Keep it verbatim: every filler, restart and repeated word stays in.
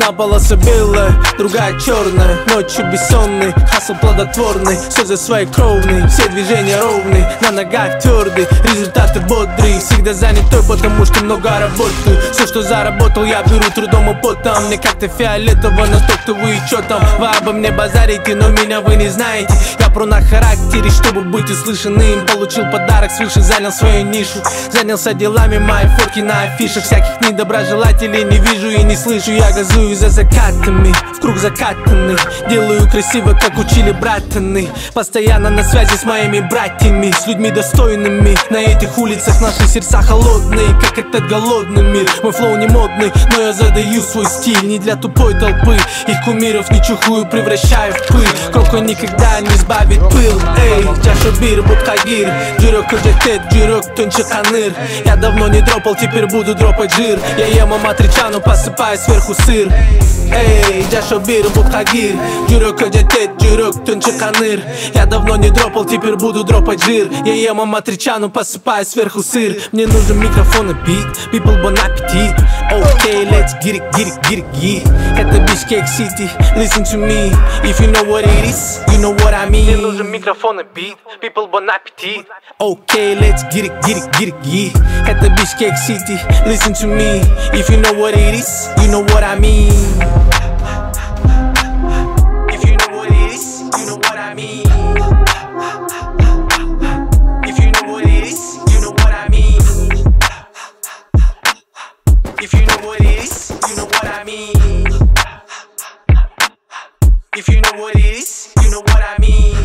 Одна полоса белая, другая черная. Ночью бессонный, хасл плодотворный. Слезы свои кровные, все движения ровные. На ногах твердый, результаты бодрые. Всегда занятой, потому что много работаю. Все, что заработал, я беру трудом и потом. Мне как-то фиолетово, настолько вы и чё там. Вы обо мне базарите, но меня вы не знаете. Я про на характере, чтобы быть услышанным. Получил подарок свыше, занял свою нишу. Занялся делами, мои фотки на афишах. Всяких недоброжелателей не вижу и не слышу. Я газую за закатами, в круг закатанных. Делаю красиво, как учили братаны. Постоянно на связи с моими братьями, с людьми достойными. На этих улицах наши сердца холодные, как этот голодный мир. Мой флоу не модный, но я задаю свой стиль. Не для тупой толпы, их кумиров не чухую, превращаю в пыль. Коко никогда не сбавит пыл. Эй, чаша бир, будхагир. Джурок кожетет, джурок тонче каныр. Я давно не дропал, теперь буду дропать жир. Я ем аматричану, посыпаю сверху сыр. Эй, чаша бир, будхагир. Джурок кожетет, джурок тонче каныр. Я давно не дропал, теперь буду дропать жир. Я ем аматричану, посыпаю сверху сыр. Мне нужен микрофон и бит, people bon appetit. Okay, let's get it, get it, get it, yeah. Это Бишкек City, listen to me. If you know what it is, you know what I mean. Мне нужен микрофон и бит, people bon appetit. Okay, let's get it, get it, get it, yeah. Это Бишкек City, listen to me. If you know what it is, you know what I mean. If you know what it is, you know what I mean. If you know what it is, you know what I mean. If you know what it is, you know what I mean. If you know what it is, you know what I mean.